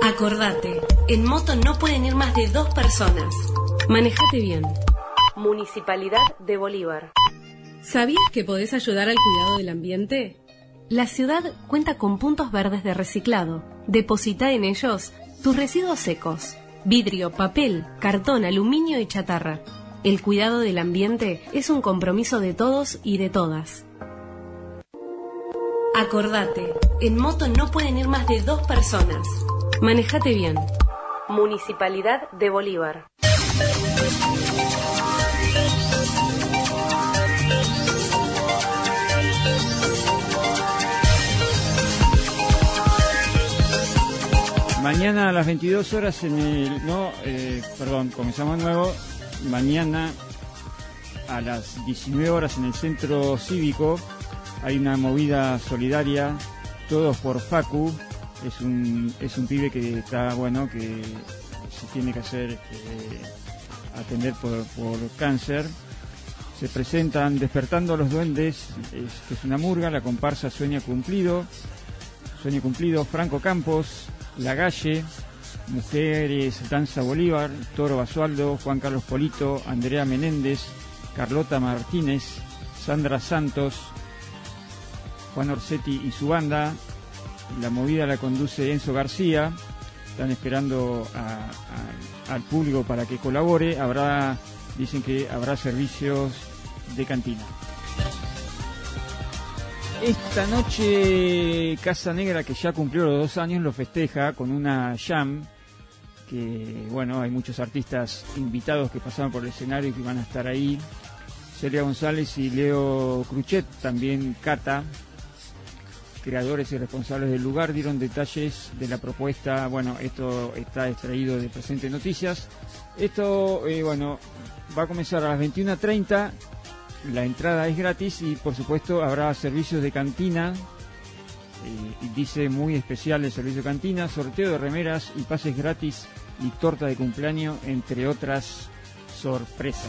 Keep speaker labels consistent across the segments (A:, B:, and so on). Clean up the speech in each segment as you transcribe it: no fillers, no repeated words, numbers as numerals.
A: Acordate, en moto no pueden ir más de 2 personas. Manejate bien. Municipalidad de Bolívar. ¿Sabías que podés ayudar al cuidado del ambiente? La ciudad cuenta con puntos verdes de reciclado. Deposita en ellos tus residuos secos: vidrio, papel, cartón, aluminio y chatarra. El cuidado del ambiente es un compromiso de todos y de todas. Acordate, en moto no pueden ir más de 2 personas. Manejate bien. Municipalidad de Bolívar.
B: Mañana a las 22 horas en el... comenzamos de nuevo. Mañana a las 19 horas en el Centro Cívico hay una movida solidaria, todos por Facu. Es un pibe que está bueno, que se tiene que hacer atender por cáncer. Se presentan Despertando a los Duendes, que es una murga, la comparsa Sueño Cumplido, Franco Campos, La Galle, Mujeres Danza Bolívar, Toro Basualdo, Juan Carlos Polito, Andrea Menéndez, Carlota Martínez, Sandra Santos, Juan Orsetti y su banda. La movida la conduce Enzo García. Están esperando al público para que colabore. Dicen que habrá servicios de cantina. Esta noche Casa Negra, que ya cumplió los 2 años, lo festeja con una jam, que bueno, hay muchos artistas invitados que pasaron por el escenario y que van a estar ahí. Celia González y Leo Cruchet, también Cata, creadores y responsables del lugar, dieron detalles de la propuesta. Bueno, esto está extraído de Presente Noticias. Esto, va a comenzar a las 21:30. La entrada es gratis y, por supuesto, habrá servicios de cantina. Y dice muy especial el servicio de cantina, sorteo de remeras y pases gratis y torta de cumpleaños, entre otras sorpresas.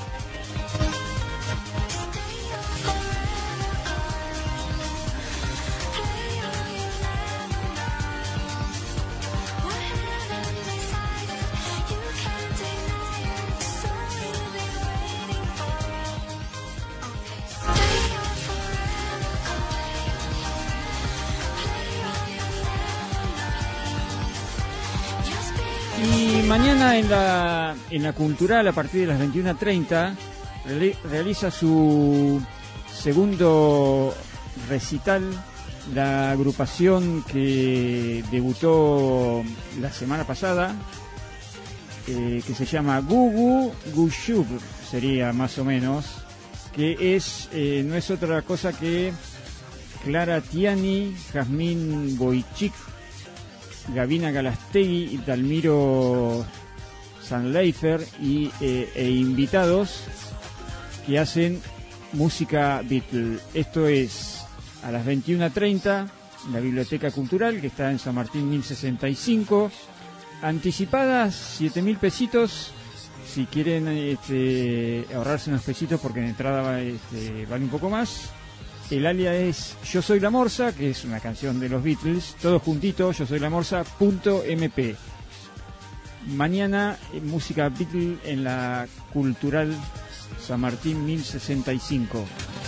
B: Y mañana en la Cultural, a partir de las 21:30, realiza su segundo recital la agrupación que debutó la semana pasada, que se llama Gugu Gushub, sería más o menos, que no es otra cosa que Clara Tiani, Jazmín Boichik, Gavina Galastegui y Dalmiro Sanleifer e invitados que hacen música Beatle. Esto es a las 21:30 en la Biblioteca Cultural, que está en San Martín 1065. Anticipadas 7.000 pesitos. Si quieren ahorrarse unos pesitos, porque en entrada vale un poco más. El alias es Yo Soy la Morsa, que es una canción de los Beatles, todo juntito, Yo Soy la Morsa.mp. Mañana música Beatle en la Cultural San Martín 1065.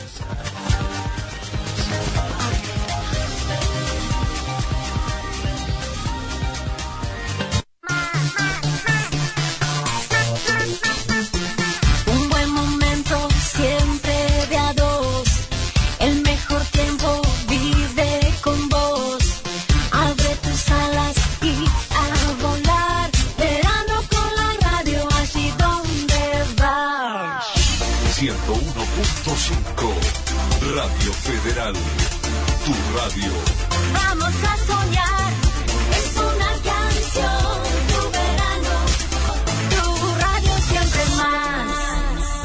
C: Radio Federal, tu radio.
D: Vamos a soñar, es una canción, tu verano, tu radio siempre más.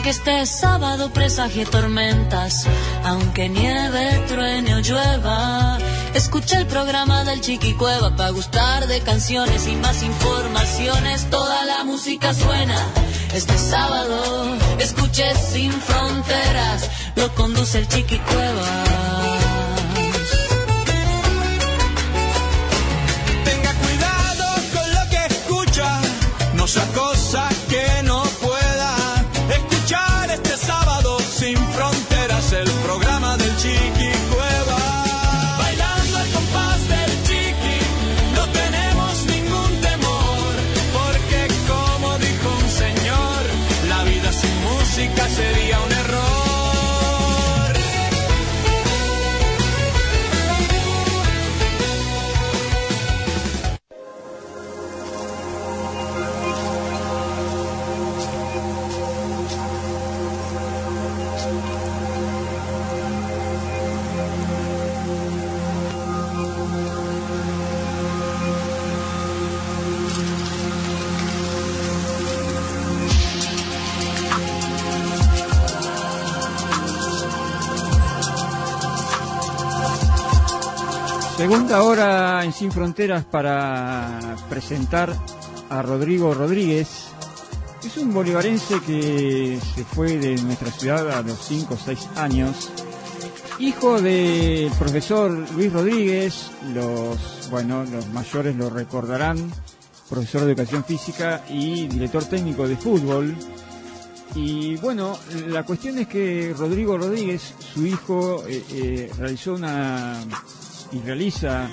D: aunque este sábado presagie tormentas, aunque nieve, truene o llueva. Escucha el programa del Chiquicueva pa' gustar de canciones y más informaciones. Toda la música suena este sábado. Escuche Sin Fronteras, lo conduce el Chiquicueva.
E: Tenga cuidado con lo que escucha, no sea cosa que no pueda escuchar este sábado Sin Fronteras, el programa del Chiquicueva. Bailando al compás del Chiqui, no tenemos ningún temor, porque como dijo un señor, la vida sin música sería un error.
B: Segunda hora en Sin Fronteras para presentar a Rodrigo Rodríguez. Es un bolivarense que se fue de nuestra ciudad a los 5 o 6 años. Hijo del profesor Luis Rodríguez, los mayores lo recordarán, profesor de educación física y director técnico de fútbol. Y bueno, la cuestión es que Rodrigo Rodríguez, su hijo, realiza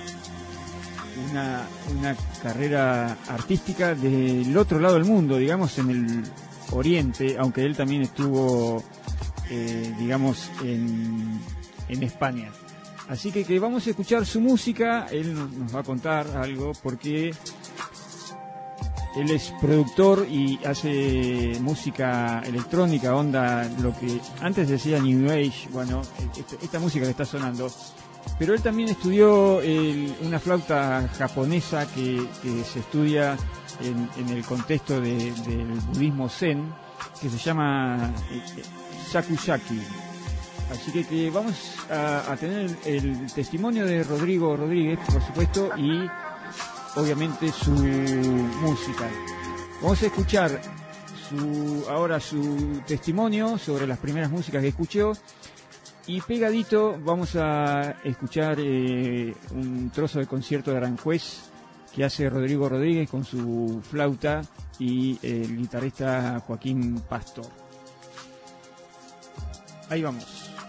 B: una carrera artística del otro lado del mundo, digamos en el Oriente, aunque él también estuvo, en España. Así que vamos a escuchar su música. Él nos va a contar algo porque él es productor y hace música electrónica, onda, lo que antes decía New Age, esta música que está sonando. Pero él también estudió una flauta japonesa que se estudia en el contexto del budismo zen, que se llama Shakushaki. Así que vamos a tener el testimonio de Rodrigo Rodríguez, por supuesto, y obviamente su música. Vamos a escuchar ahora su testimonio sobre las primeras músicas que escuchó. Y pegadito vamos a escuchar un trozo del concierto de Aranjuez que hace Rodrigo Rodríguez con su flauta y el guitarrista Joaquín Pastor. Ahí vamos.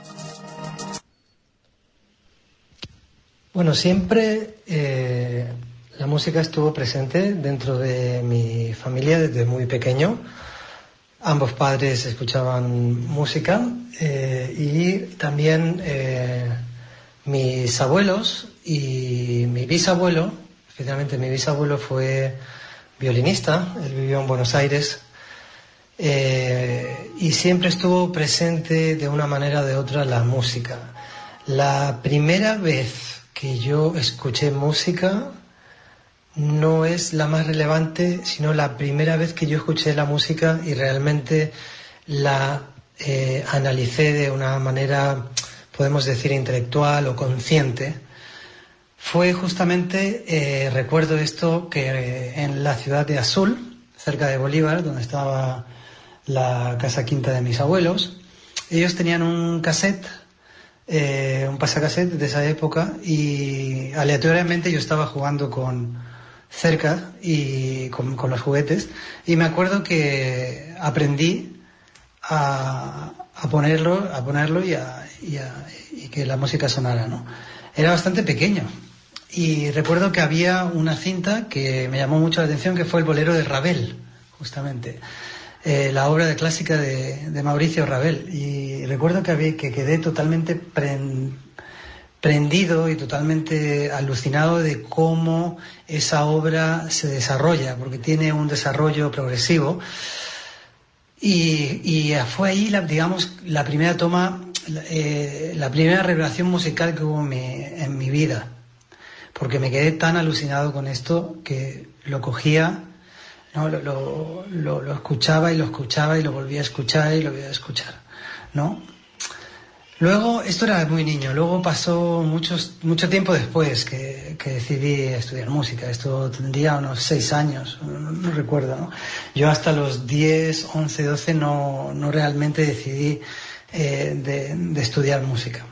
F: Bueno, siempre la música estuvo presente dentro de mi familia desde muy pequeño. Ambos padres escuchaban música y también mis abuelos y mi bisabuelo, especialmente mi bisabuelo fue violinista, él vivió en Buenos Aires y siempre estuvo presente de una manera o de otra la música. La primera vez que yo escuché música no es la más relevante, sino la primera vez que yo escuché la música y realmente la analicé de una manera, podemos decir, intelectual o consciente. Fue justamente, recuerdo esto, que en la ciudad de Azul, cerca de Bolívar, donde estaba la casa quinta de mis abuelos, ellos tenían un cassette, un pasacassette de esa época, y aleatoriamente yo estaba jugando cerca y con los juguetes, y me acuerdo que aprendí a ponerlo y que la música sonara, ¿no? Era bastante pequeño y recuerdo que había una cinta que me llamó mucho la atención, que fue el bolero de Ravel, justamente, la obra de clásica de Mauricio Ravel, y recuerdo que quedé totalmente prendido y totalmente alucinado de cómo esa obra se desarrolla, porque tiene un desarrollo progresivo, y fue ahí la primera toma, la primera revelación musical que hubo en mi vida, porque me quedé tan alucinado con esto que lo cogía, ¿no? Lo escuchaba y lo escuchaba y lo volvía a escuchar y lo volvía a escuchar, ¿no? Luego, esto era muy niño, luego pasó mucho tiempo después que decidí estudiar música. Esto tendría unos 6 años, no recuerdo, ¿no? Yo hasta los 10, 11, 12 no realmente decidí de estudiar música.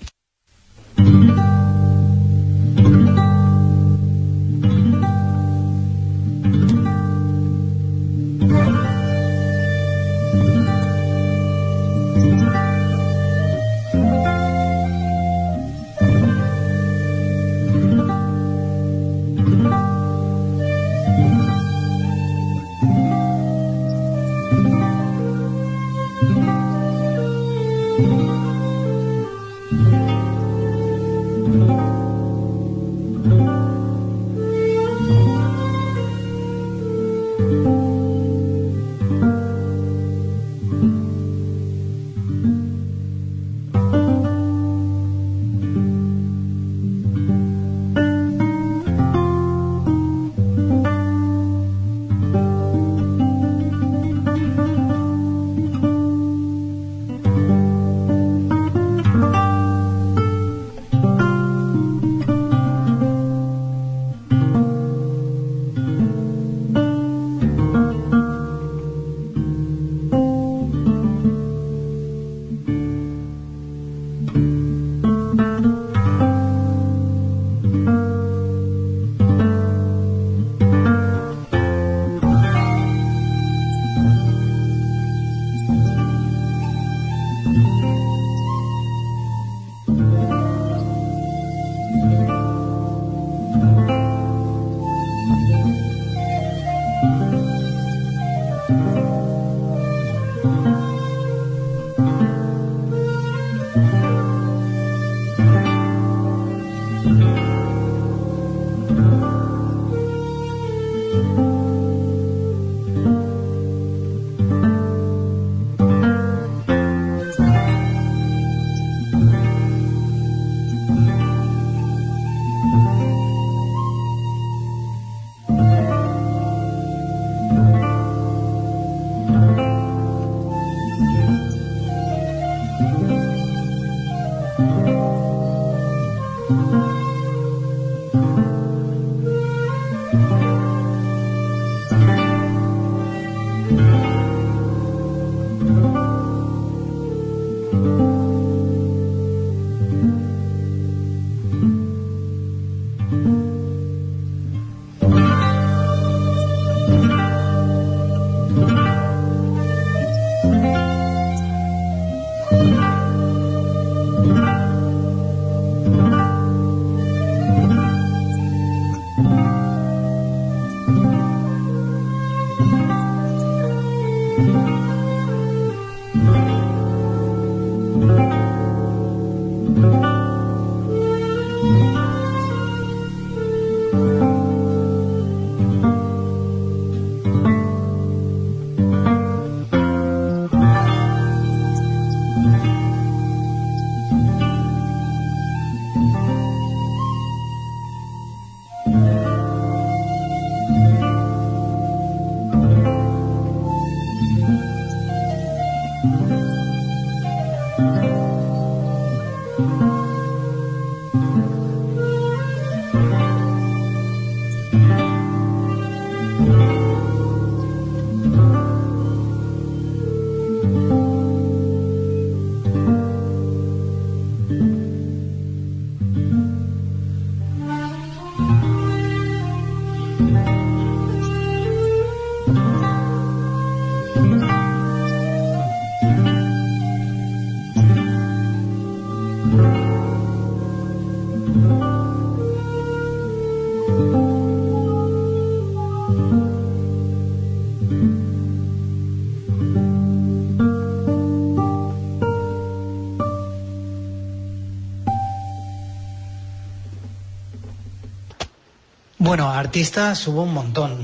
F: Bueno, artistas hubo un montón.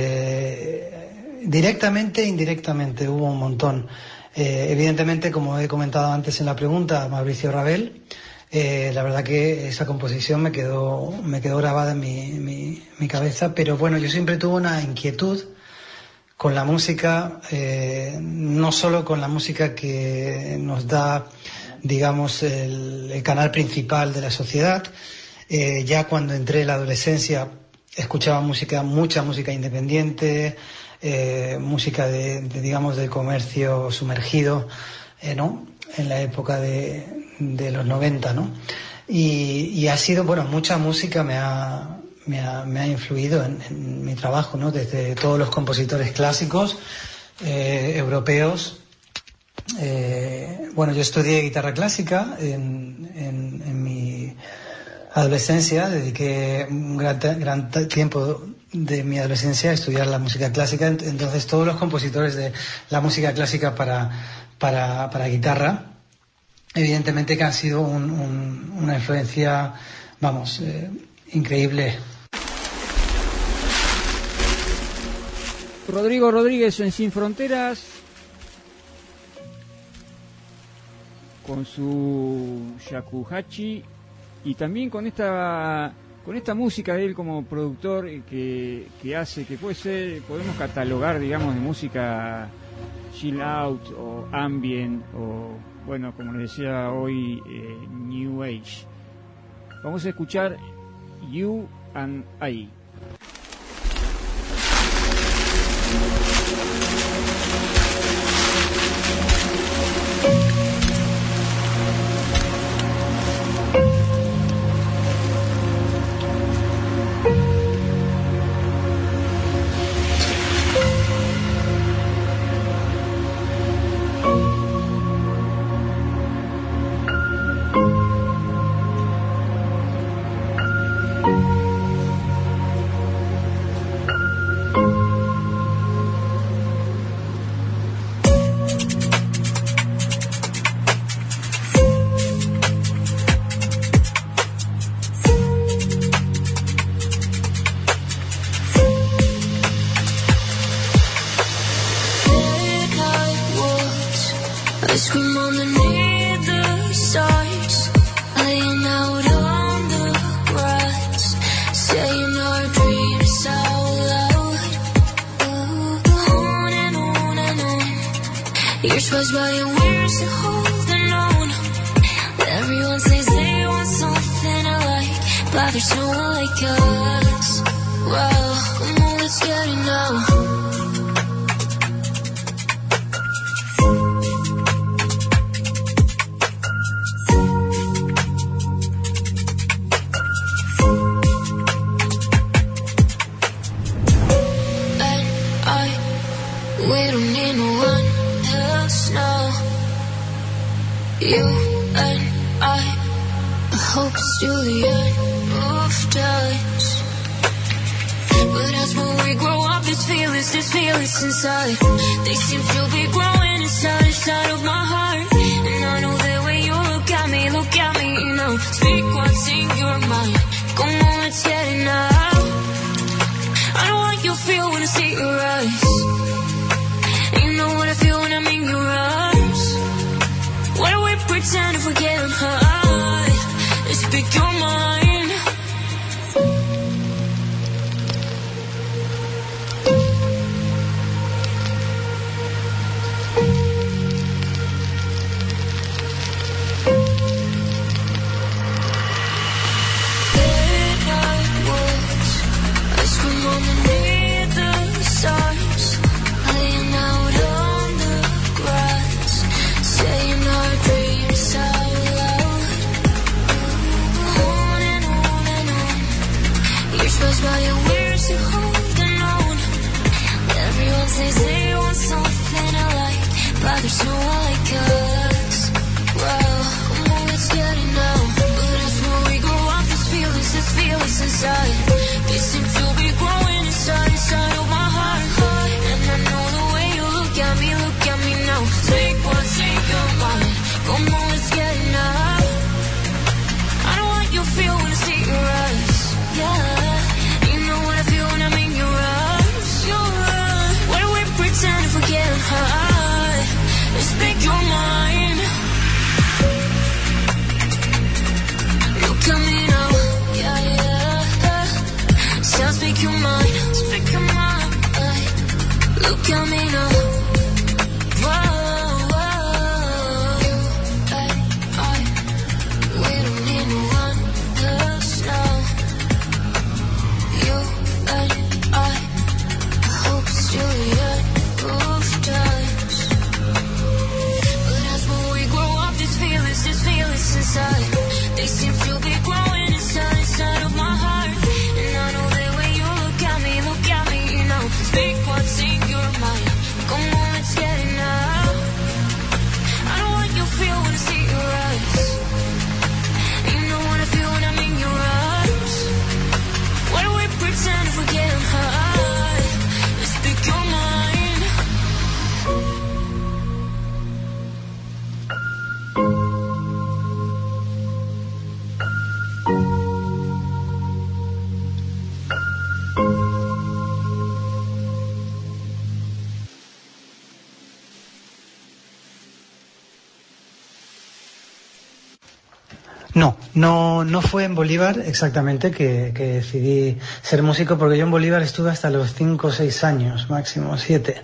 F: Directamente e indirectamente hubo un montón. Evidentemente, como he comentado antes en la pregunta, Mauricio Ravel. La verdad que esa composición me quedó grabada en mi cabeza. Pero bueno, yo siempre tuve una inquietud con la música, no solo con la música que nos da, digamos, el canal principal de la sociedad. Ya cuando entré en la adolescencia escuchaba mucha música independiente, música digamos, del comercio sumergido, ¿no? En la época de los 90, ¿no? Y ha sido, bueno, mucha música me ha influido en mi trabajo, ¿no? Desde todos los compositores clásicos europeos. Bueno, yo estudié guitarra clásica en mi adolescencia, dediqué un gran tiempo de mi adolescencia a estudiar la música clásica. Entonces todos los compositores de la música clásica para guitarra, evidentemente que han sido una influencia, vamos, increíble.
B: Rodrigo Rodríguez en Sin Fronteras, con su shakuhachi, y también con esta música de él como productor que hace, que podemos catalogar, digamos, de música chill out o ambient o, bueno, como les decía hoy, New Age. Vamos a escuchar You and I.
F: No fue en Bolívar exactamente que decidí ser músico, porque yo en Bolívar estuve hasta los 5 o 6 años, máximo 7.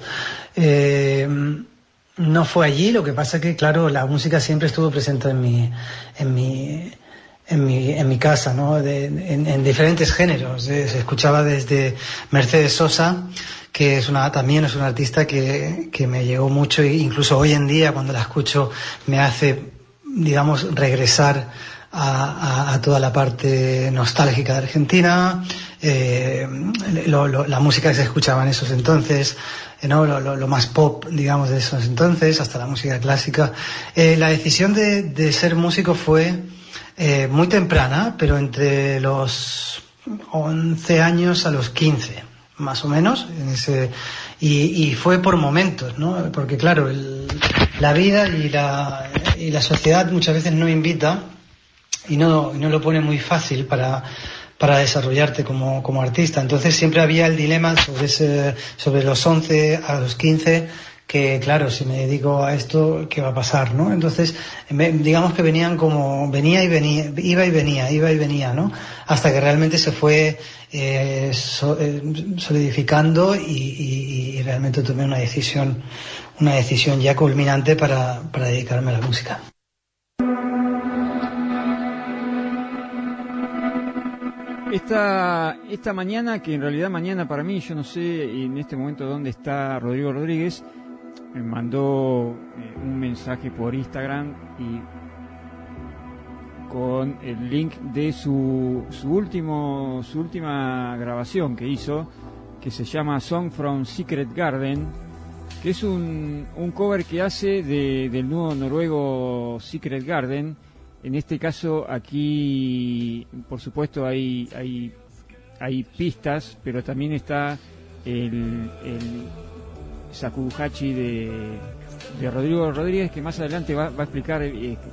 F: No fue allí, lo que pasa que, claro, la música siempre estuvo presente en mi casa, ¿no? En diferentes géneros. Se escuchaba desde Mercedes Sosa, que también es una artista que me llegó mucho, e incluso hoy en día cuando la escucho me hace, digamos, regresar a toda la parte nostálgica de Argentina, la música que se escuchaba en esos entonces, ¿no? Lo más pop, digamos, de esos entonces, hasta la música clásica. La decisión de ser músico fue muy temprana, pero entre los 11 años a los 15, más o menos, y fue por momentos, ¿no? Porque claro, la vida y la sociedad muchas veces no invita y no lo pone muy fácil para desarrollarte como artista. Entonces siempre había el dilema sobre los 11 a los 15, que claro, si me dedico a esto, ¿qué va a pasar, no? Entonces, digamos que venía y venía, iba y venía, ¿no? Hasta que realmente se fue solidificando y realmente tomé una decisión ya culminante para dedicarme a la música.
B: Esta mañana, que en realidad mañana para mí, yo no sé en este momento dónde está Rodrigo Rodríguez, me mandó un mensaje por Instagram y con el link de su última grabación que hizo, que se llama Song from Secret Garden, que es un cover que hace del dúo noruego Secret Garden. En este caso aquí, por supuesto, hay pistas, pero también está el Shakuhachi de Rodrigo Rodríguez, que más adelante va a explicar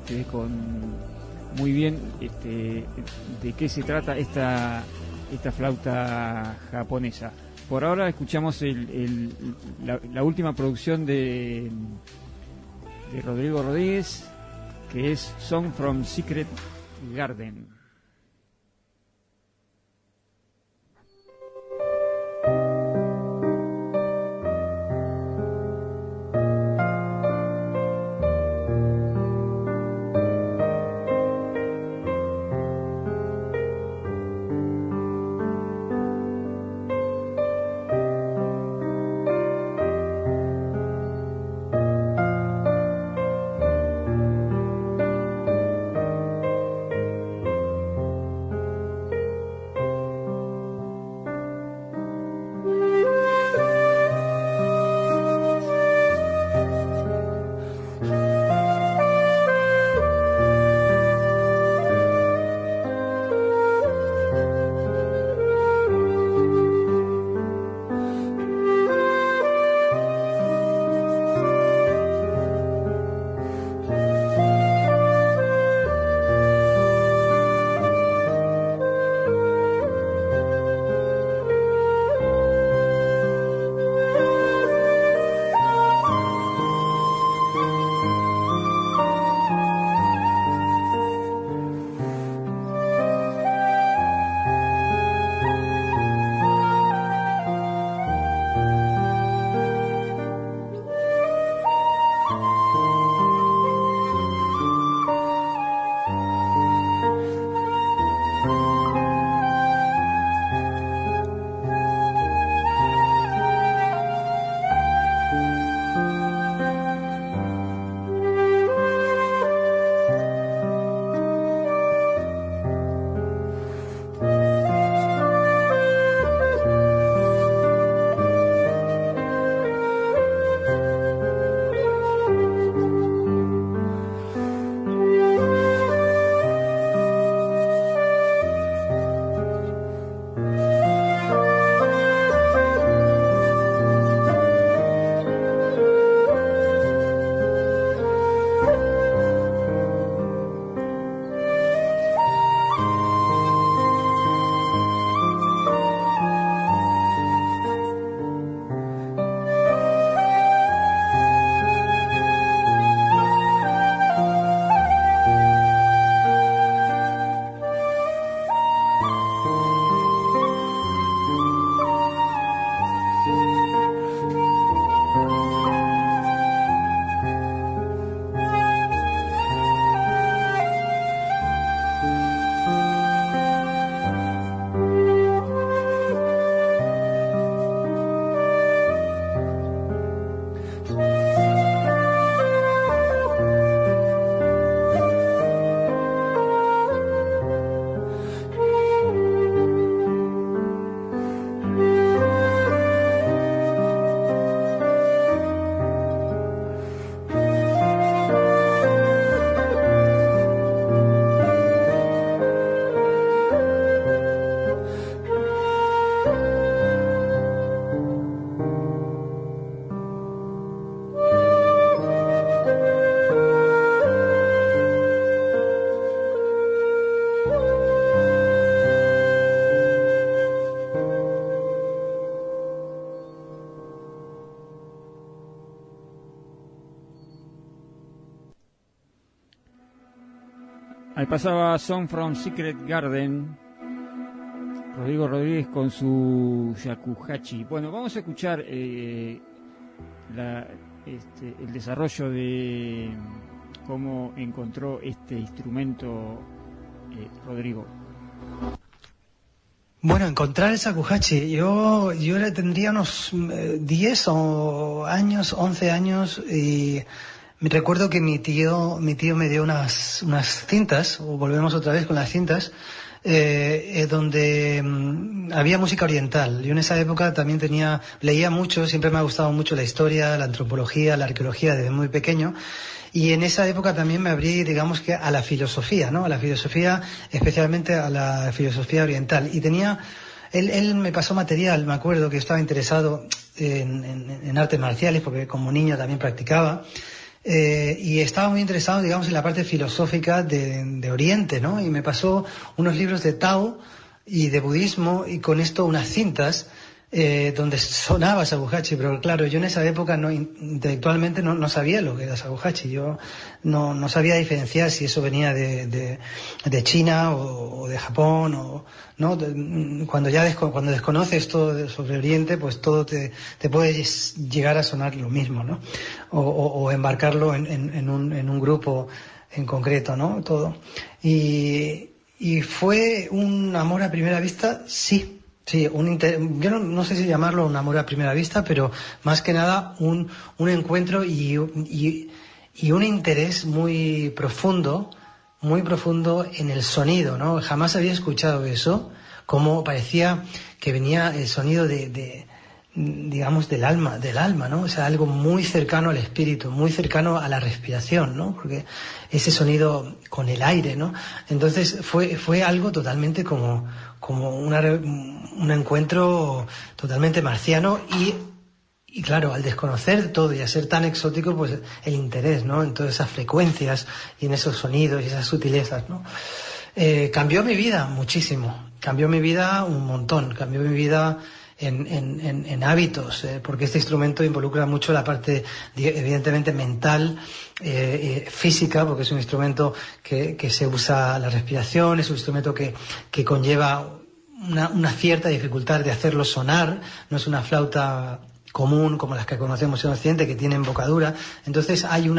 B: muy bien de qué se trata esta flauta japonesa. Por ahora escuchamos la última producción de Rodrigo Rodríguez, que es Song from Secret Garden. Ahí pasaba Song from Secret Garden, Rodrigo Rodríguez con su shakuhachi. Bueno, vamos a escuchar el desarrollo de cómo encontró este instrumento Rodrigo.
F: Bueno, encontrar el shakuhachi. Yo tendría unos 10 años, 11 años, y me recuerdo que mi tío me dio unas cintas, o volvemos otra vez con las cintas, donde había música oriental. Yo en esa época también leía mucho, siempre me ha gustado mucho la historia, la antropología, la arqueología desde muy pequeño. Y en esa época también me abrí, digamos que a la filosofía, ¿no? A la filosofía, especialmente a la filosofía oriental. Y él me pasó material, me acuerdo que estaba interesado en artes marciales, porque como niño también practicaba. Y estaba muy interesado, digamos, en la parte filosófica de Oriente, ¿no? Y me pasó unos libros de Tao y de budismo, y con esto unas cintas donde sonaba shakuhachi, pero claro, yo en esa época intelectualmente no sabía lo que era shakuhachi. Yo no sabía diferenciar si eso venía de China o de Japón, o no. Cuando desconoces todo sobre Oriente, pues todo te puede llegar a sonar lo mismo, ¿no? O embarcarlo en un grupo en concreto, ¿no? Todo. Y fue un amor a primera vista, sí. Sí, yo no sé si llamarlo un amor a primera vista, pero más que nada un encuentro y un interés muy profundo en el sonido, ¿no? Jamás había escuchado eso, como parecía que venía el sonido digamos, del alma, ¿no? O sea, algo muy cercano al espíritu, muy cercano a la respiración, ¿no? Porque ese sonido con el aire, ¿no? Entonces fue algo totalmente como un encuentro totalmente marciano, y claro, al desconocer todo y a ser tan exótico, pues el interés, ¿no? En todas esas frecuencias y en esos sonidos y esas sutilezas, ¿no? Cambió mi vida muchísimo, cambió mi vida un montón, cambió mi vida en hábitos, porque este instrumento involucra mucho la parte evidentemente mental, física, porque es un instrumento que se usa la respiración, es un instrumento que conlleva una cierta dificultad de hacerlo sonar, no es una flauta común como las que conocemos en Occidente, que tienen embocadura. Entonces hay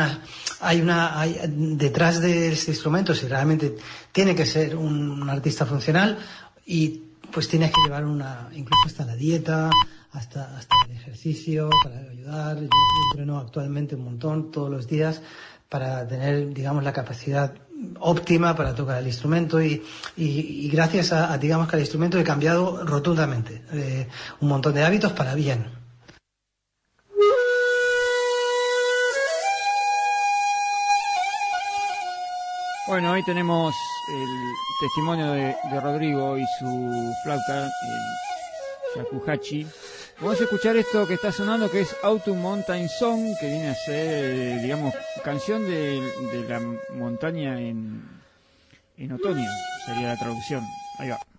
F: detrás de este instrumento, si realmente tiene que ser un artista funcional, y pues tienes que llevar incluso hasta la dieta, hasta el ejercicio para ayudar. Yo entreno actualmente un montón todos los días para tener, digamos, la capacidad óptima para tocar el instrumento, y gracias a digamos, que al instrumento he cambiado rotundamente un montón de hábitos para bien.
B: Bueno, hoy tenemos el testimonio de Rodrigo y su flauta, el shakuhachi. Vamos a escuchar esto que está sonando, que es Autumn Mountain Song, que viene a ser, digamos, canción de la montaña en otoño, sería la traducción. Ahí va.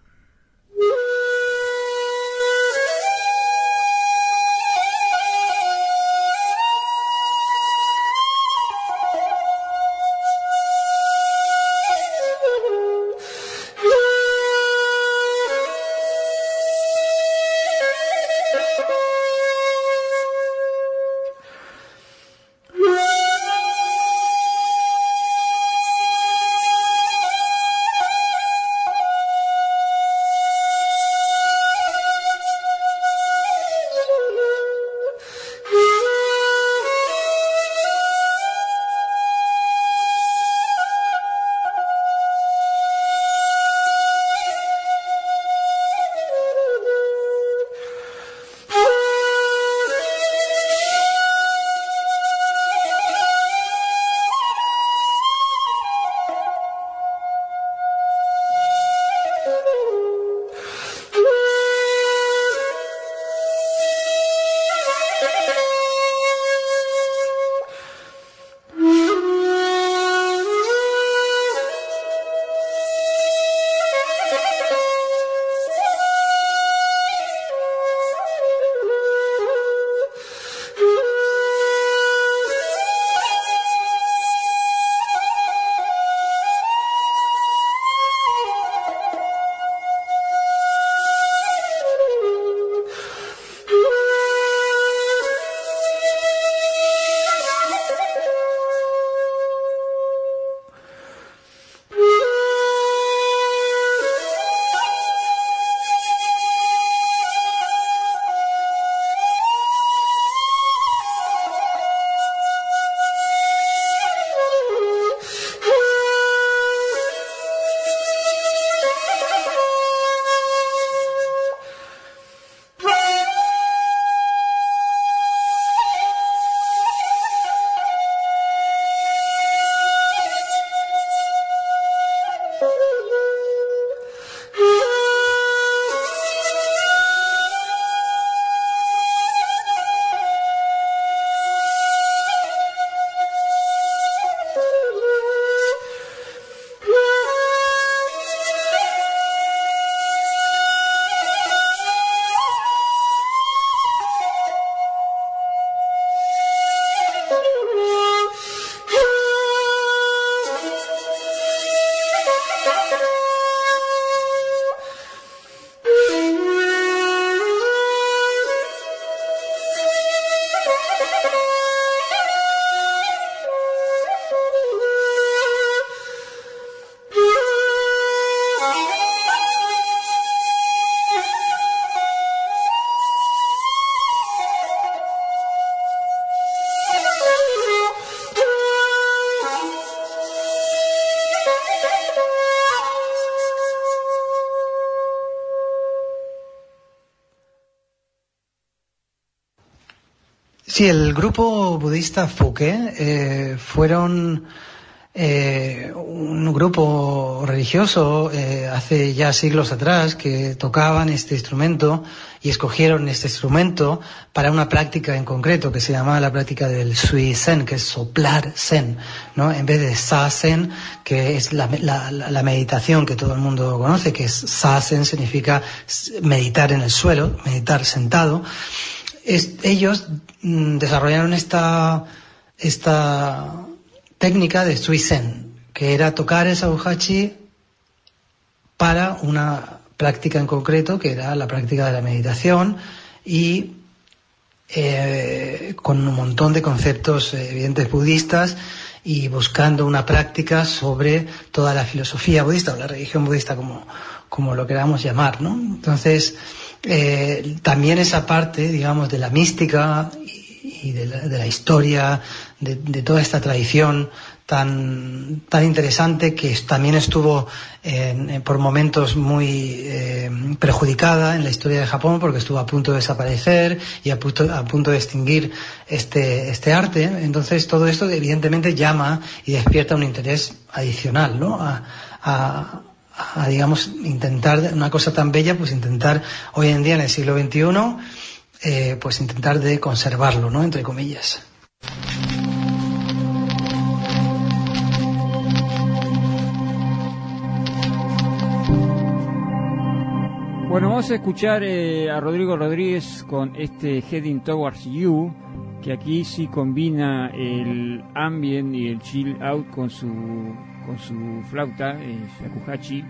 F: Sí, el grupo budista Fuke fueron un grupo religioso hace ya siglos atrás que tocaban este instrumento y escogieron este instrumento para una práctica en concreto que se llamaba la práctica del Sui Zen, que es soplar Zen, ¿no? En vez de Sa-Zen, que es la meditación que todo el mundo conoce, que es Sa-Zen, significa meditar en el suelo, meditar sentado. Ellos desarrollaron esta técnica de Sui Zen, que era tocar el shakuhachi para una práctica en concreto, que era la práctica de la meditación, y con un montón de conceptos evidentes budistas, y buscando una práctica sobre toda la filosofía budista o la religión budista, como lo queramos llamar, ¿no? Entonces, también esa parte, digamos, de la mística y de la historia, de toda esta tradición tan interesante, que también estuvo por momentos muy perjudicada en la historia de Japón, porque estuvo a punto de desaparecer y a punto de extinguir este arte. Entonces todo esto evidentemente llama y despierta un interés adicional, ¿no? a digamos, intentar una cosa tan bella, pues intentar hoy en día en el siglo XXI, pues intentar de conservarlo, ¿no? Entre comillas.
B: Bueno, vamos a escuchar a Rodrigo Rodríguez con este Heading Towards You, que aquí sí combina el ambient y el chill out con su flauta, shakuhachi.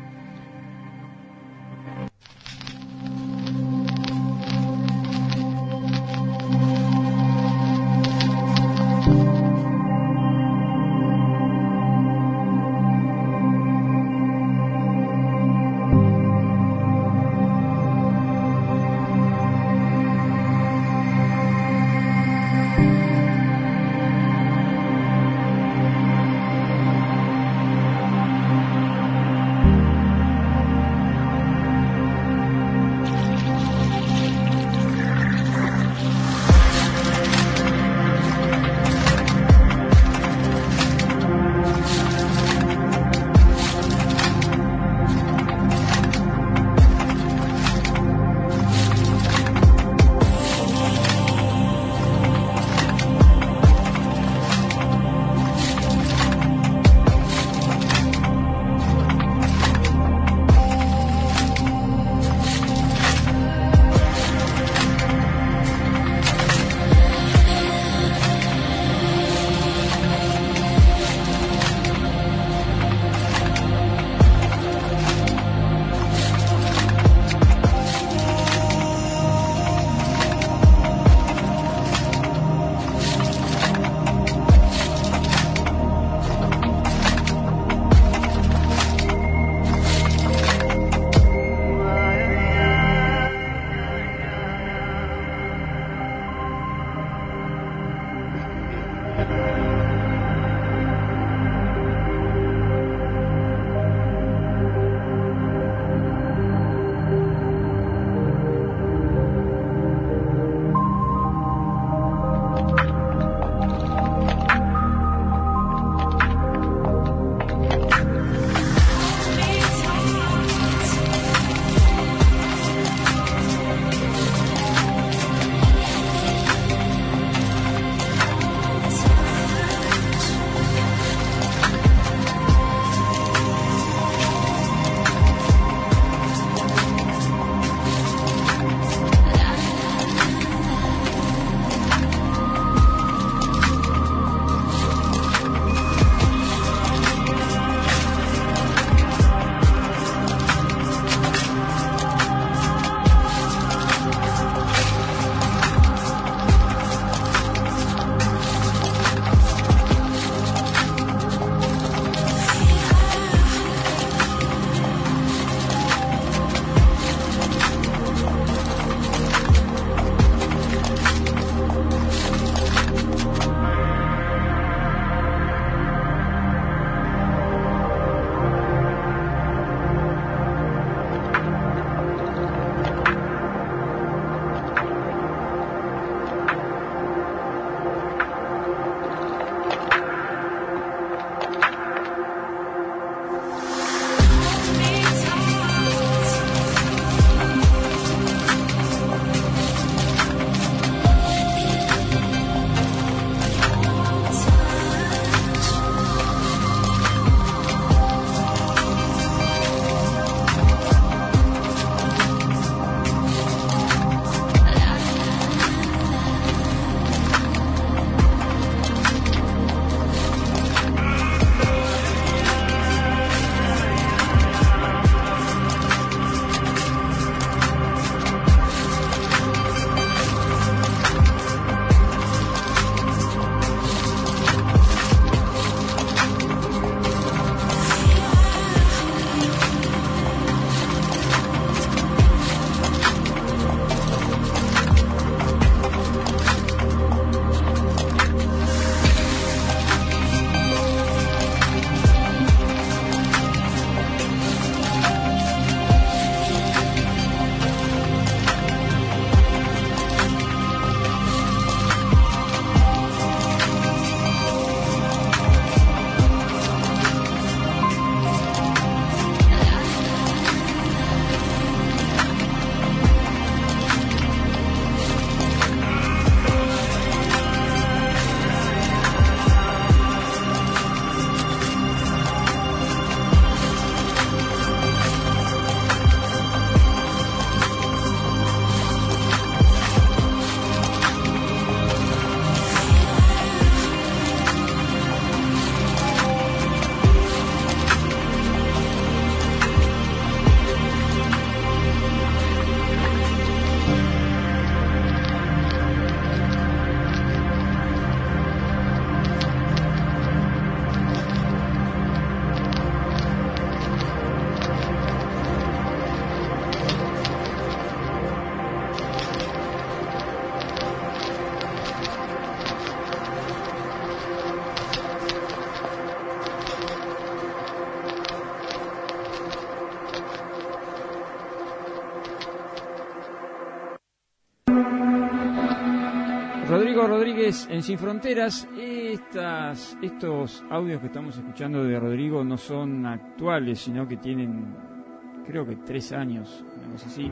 B: Rodrigo Rodríguez en Sin Fronteras. Estos audios que estamos escuchando de Rodrigo no son actuales, sino que tienen, creo que 3 años, una cosa así.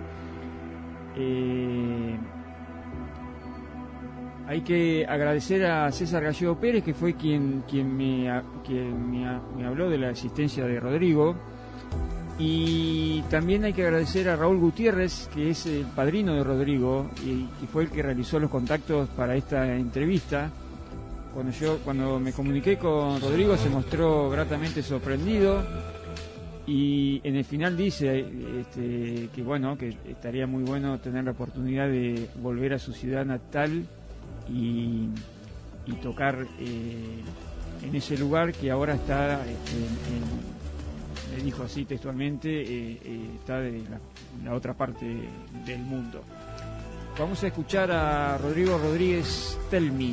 B: Hay que agradecer a César Gallego Pérez, que fue quien me habló de la existencia de Rodrigo. Y también hay que agradecer a Raúl Gutiérrez, que es el padrino de Rodrigo y fue el que realizó los contactos para esta entrevista. Cuando me comuniqué con Rodrigo se mostró gratamente sorprendido y en el final dice que bueno, que estaría muy bueno tener la oportunidad de volver a su ciudad natal y tocar en ese lugar que ahora está le dijo así textualmente, está de la otra parte del mundo. Vamos a escuchar a Rodrigo Rodríguez, Tell Me.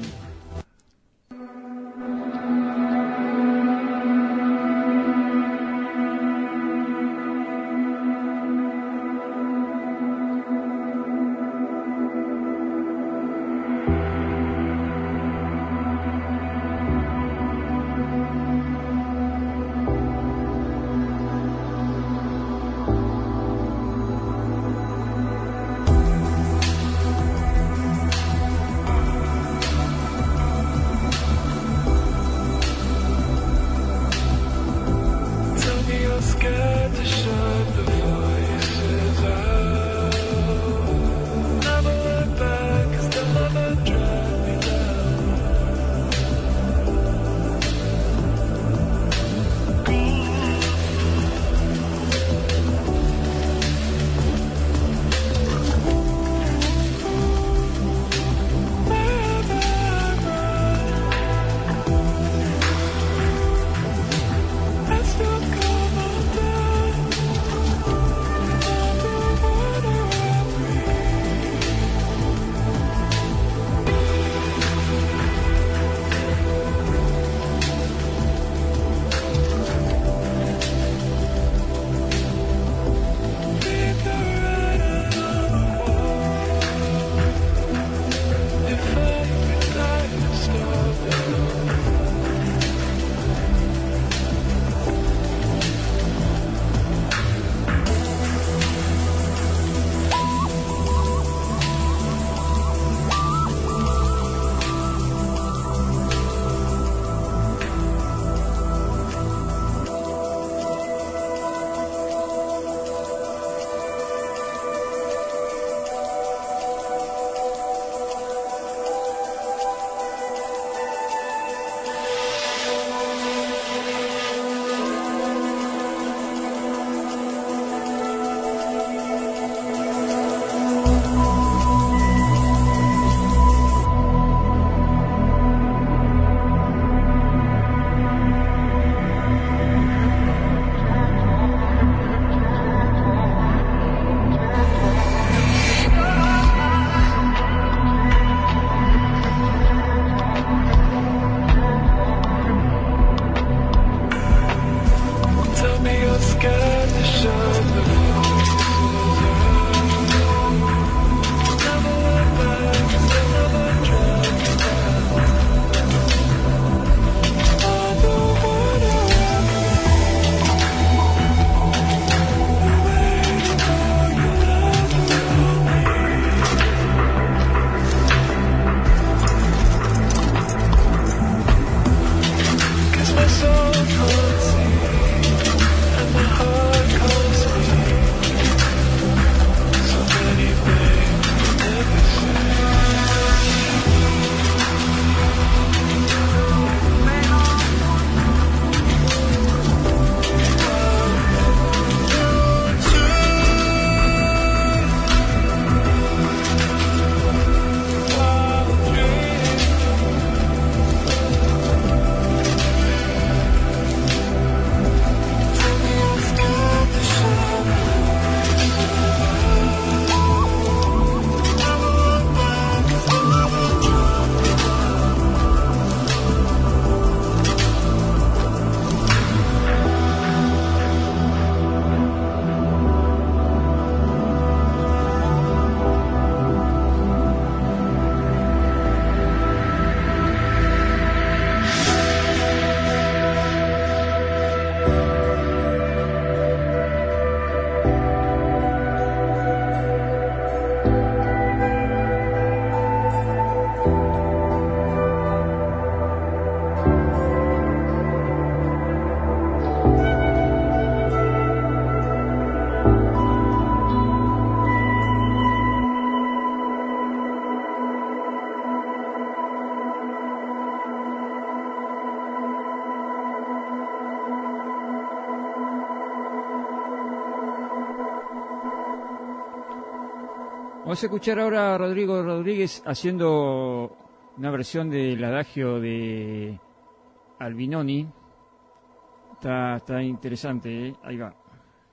B: Vamos a escuchar ahora a Rodrigo Rodríguez haciendo una versión del adagio de Albinoni. Está interesante, ¿eh? Ahí va.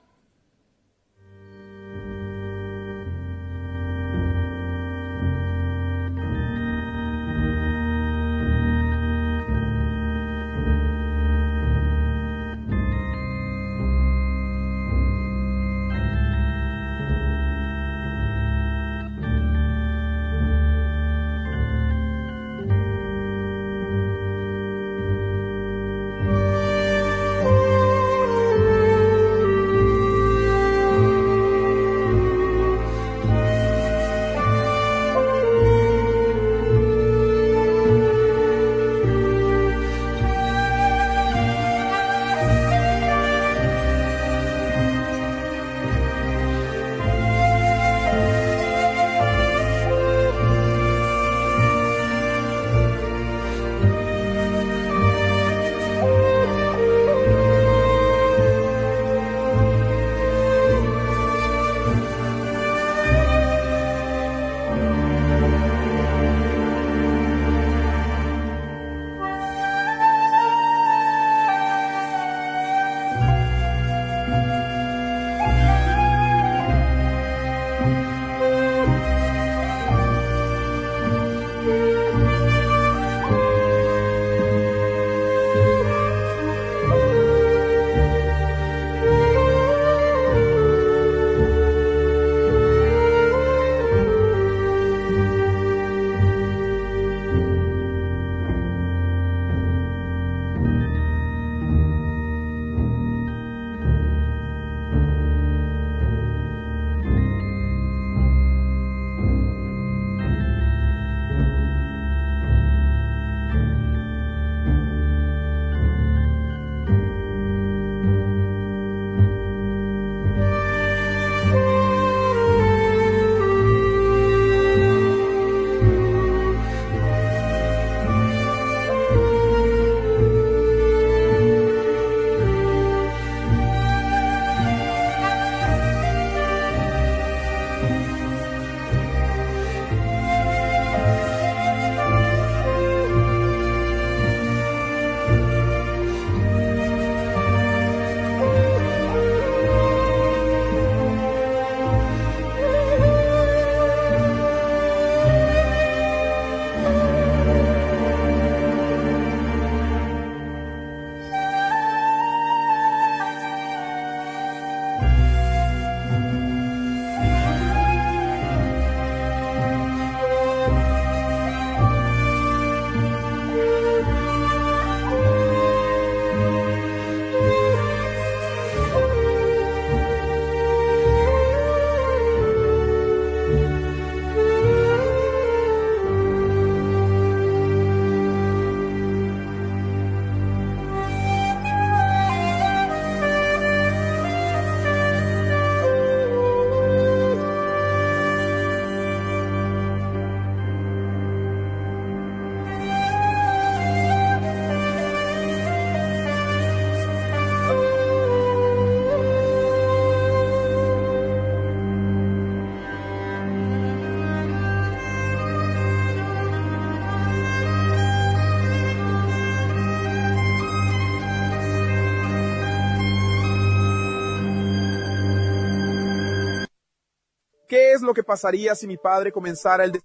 G: ¿Qué es lo que pasaría si mi padre comenzara el...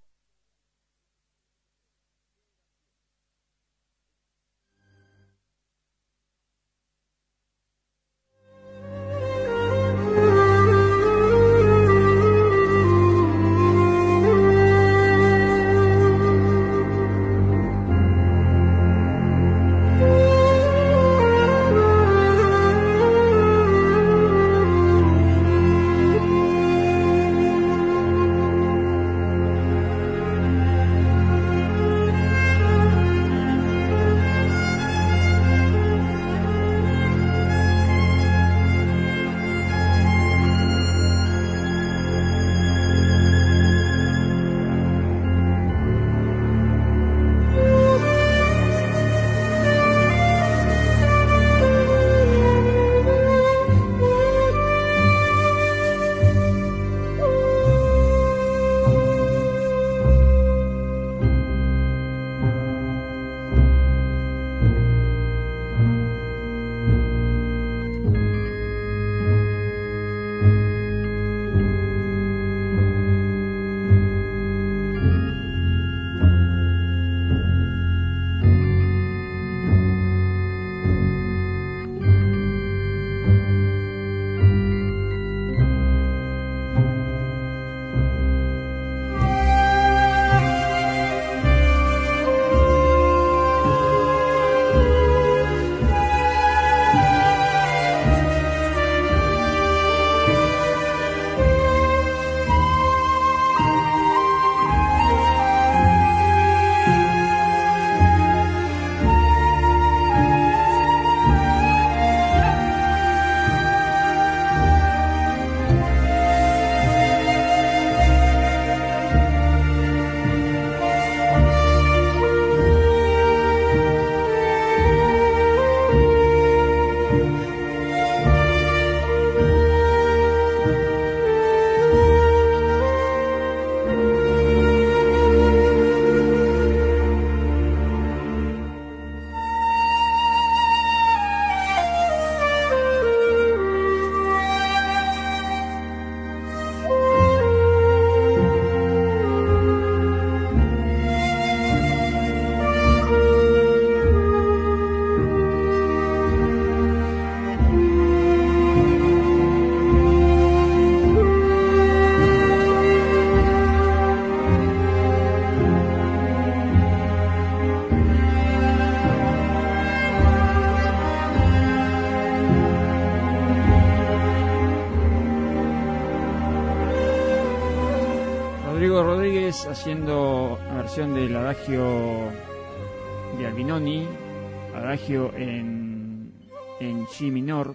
B: Rodríguez haciendo una versión del Adagio de Albinoni, Adagio en Chi menor.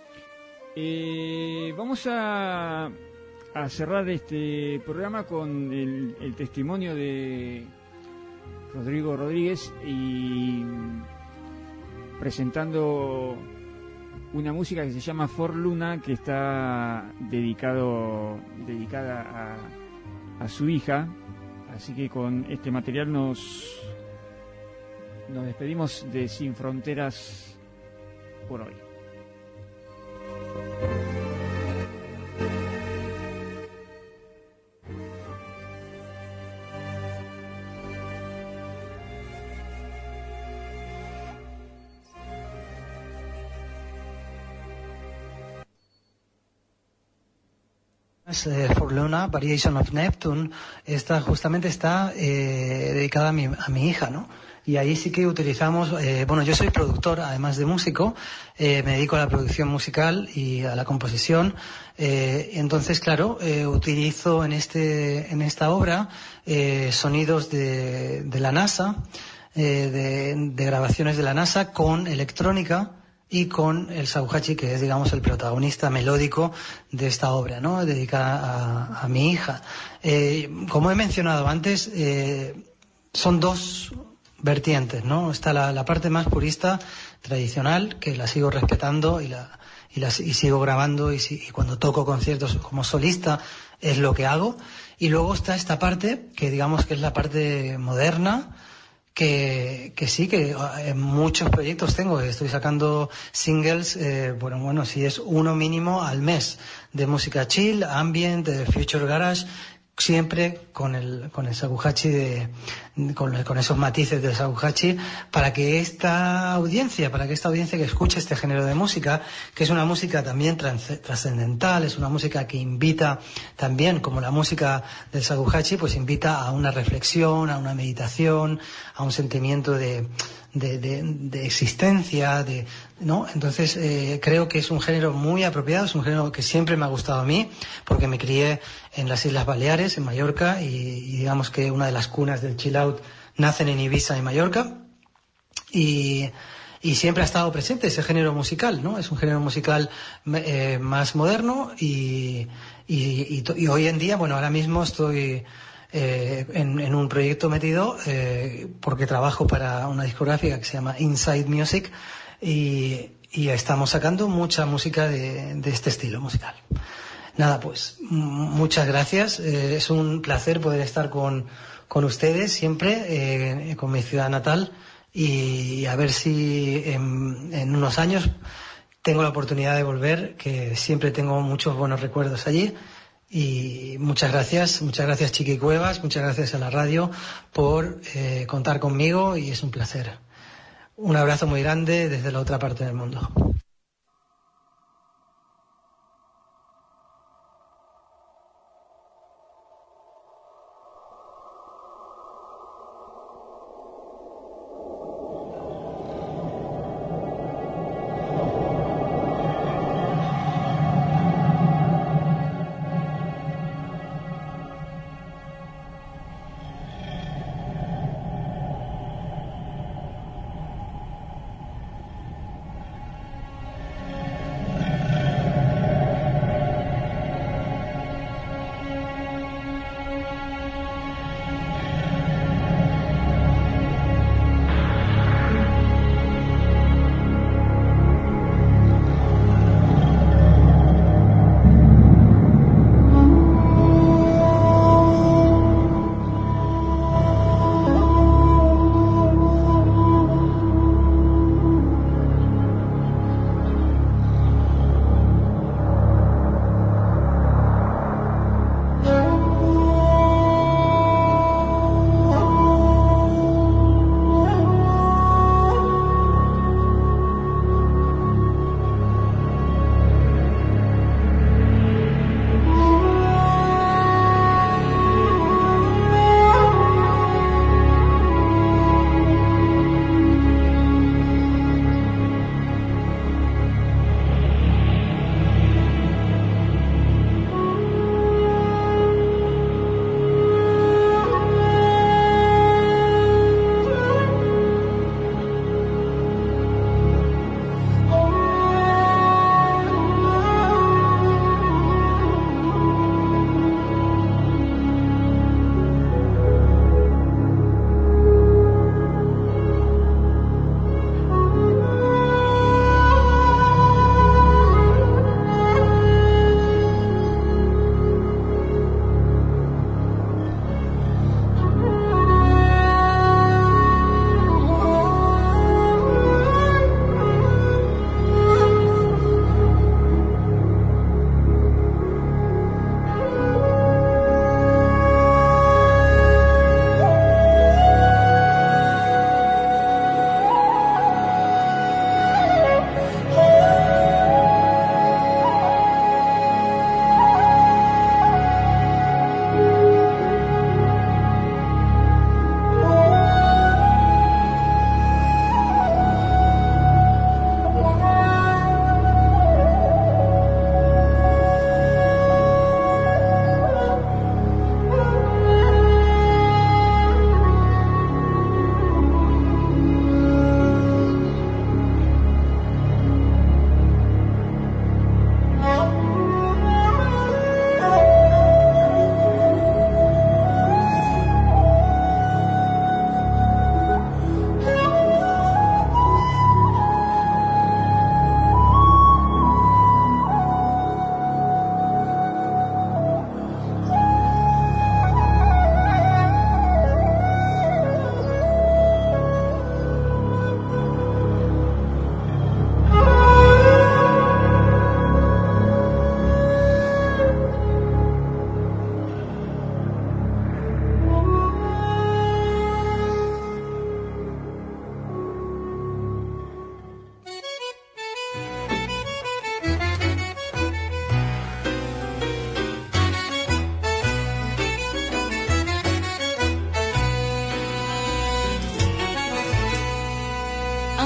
B: Vamos a cerrar este programa con el testimonio de Rodrigo Rodríguez y presentando una música que se llama For Luna, que está dedicada a su hija. Así que con este material nos despedimos de Sin Fronteras por hoy.
F: For Luna, Variation of Neptune, esta justamente está dedicada a mi hija, ¿no? Y ahí sí que utilizamos, yo soy productor, además de músico, me dedico a la producción musical y a la composición, entonces, claro, utilizo en esta obra sonidos de la NASA, de grabaciones de la NASA con electrónica, y con el shakuhachi, que es, digamos, el protagonista melódico de esta obra, ¿no? Dedicada a mi hija. Como he mencionado antes, son dos vertientes, ¿no? Está la parte más purista, tradicional, que la sigo respetando y sigo grabando y cuando toco conciertos como solista es lo que hago. Y luego está esta parte, que digamos que es la parte moderna, que sí, que en muchos proyectos estoy sacando singles, si es uno mínimo al mes, de música chill, ambient, de future garage, siempre con el shakuhachi con esos matices del shakuhachi, para que esta audiencia que escuche este género de música, que es una música también trascendental, es una música que invita también, como la música del shakuhachi, pues invita a una reflexión, a una meditación, a un sentimiento de existencia, ¿no? Entonces, creo que es un género muy apropiado, es un género que siempre me ha gustado a mí, porque me crié en las Islas Baleares, en Mallorca, y digamos que una de las cunas del chill out nacen en Ibiza y Mallorca, y siempre ha estado presente ese género musical, ¿no? Es un género musical más moderno, y hoy en día, ahora mismo estoy en un proyecto metido, porque trabajo para una discográfica que se llama Inside Music, y estamos sacando mucha música de este estilo musical. Nada, pues muchas gracias, es un placer poder estar con ustedes siempre, con mi ciudad natal, y a ver si en unos años tengo la oportunidad de volver, que siempre tengo muchos buenos recuerdos allí. Y muchas gracias Chiqui Cuevas, muchas gracias a la radio por contar conmigo, y es un placer. Un abrazo muy grande desde la otra parte del mundo.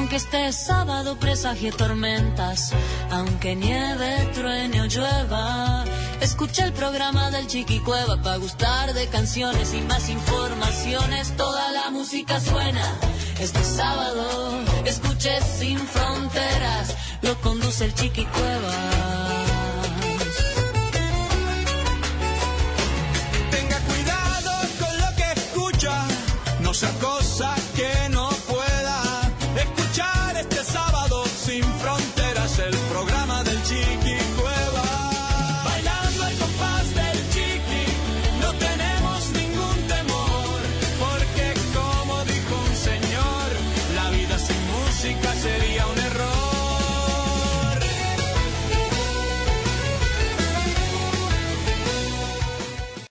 D: aunque este sábado presagie tormentas, aunque nieve, truene o llueva. Escucha el programa del Chiquicueva para gustar de canciones y más informaciones. Toda la música suena este sábado. Escuche Sin Fronteras, lo conduce el Chiquicueva.
E: Tenga cuidado con lo que escucha, no se acorde